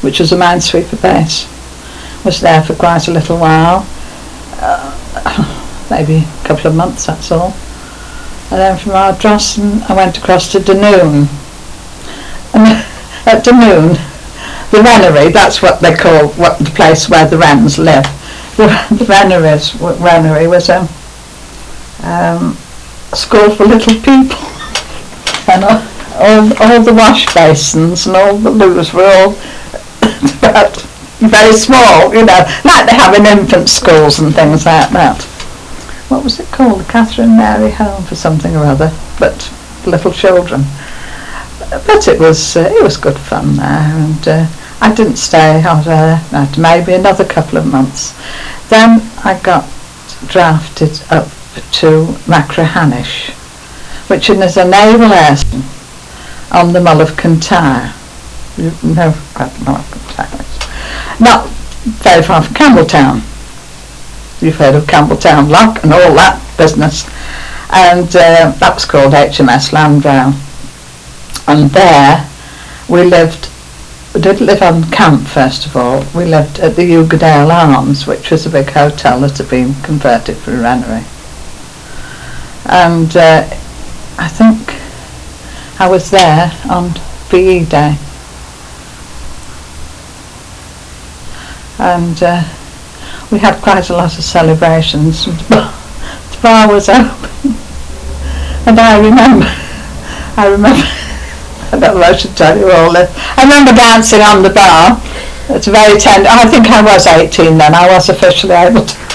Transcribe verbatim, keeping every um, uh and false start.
which was a minesweeper base. Was there for quite a little while, uh, maybe a couple of months, that's all. And then from Ardrossan I went across to Dunoon. And at Dunoon, the Wrennery, that's what they call what the place where the wrens live. The, the Wrennery's, Wrennery was a um, school for little people. And all, all, all the wash basins and all the loos were all about very small, you know, like they have in infant schools and things like that. What was it called? The Catherine Mary Home for something or other, but little children. But it was uh, it was good fun there, and uh, I didn't stay out there maybe another couple of months. Then I got drafted up to Machrihanish, which is a naval air station on the Mull of Kintyre. You know where the Mull of Kintyre is. Not very far from Campbelltown. You've heard of Campbelltown Lock and all that business. And uh, that was called H M S Landrow. And there we lived, we did live on camp first of all. We lived at the Yougherdale Arms, which was a big hotel that had been converted for a Wrennery. And uh, I think I was there on V E Day. And uh, we had quite a lot of celebrations. The bar was open. And I remember, I remember, I don't know if I should tell you all this. I remember dancing on the bar. It's very tender. I think I was eighteen then. I was officially able to